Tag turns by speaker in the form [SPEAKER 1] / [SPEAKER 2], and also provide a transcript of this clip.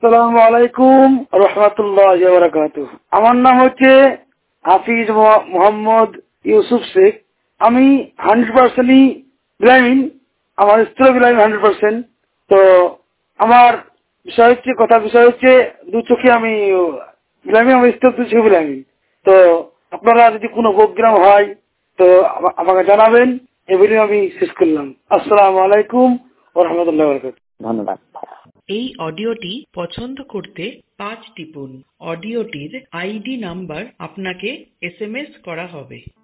[SPEAKER 1] আসসালামু আলাইকুম রহমতুল্লাহি ওয়া বারাকাতুহু। আমার নাম হচ্ছে হাফিজ মোহাম্মদ ইউসুফ শেখ। আমি 100% ব্লাইন্ড, আমার স্ত্রী ব্লাইন্ড 100%। তো আমার বিষয় হচ্ছে দু চোখে আমি ব্লাইন্ড, আমার স্ত্রী দু চোখে ব্লাইন্ড। তো আপনারা যদি কোনো প্রোগ্রাম হয় তো আমাকে জানাবেন। এই বলে আমি শেষ করলাম। আসসালামু আলাইকুম ওয়া রাহমাতুল্লাহি ওয়া বারাকাতুহু। ধন্যবাদ।
[SPEAKER 2] এই অডিওটি পছন্দ করতে 5 টিপুন। অডিওটির আইডি নাম্বার আপনাকে SMS করা হবে।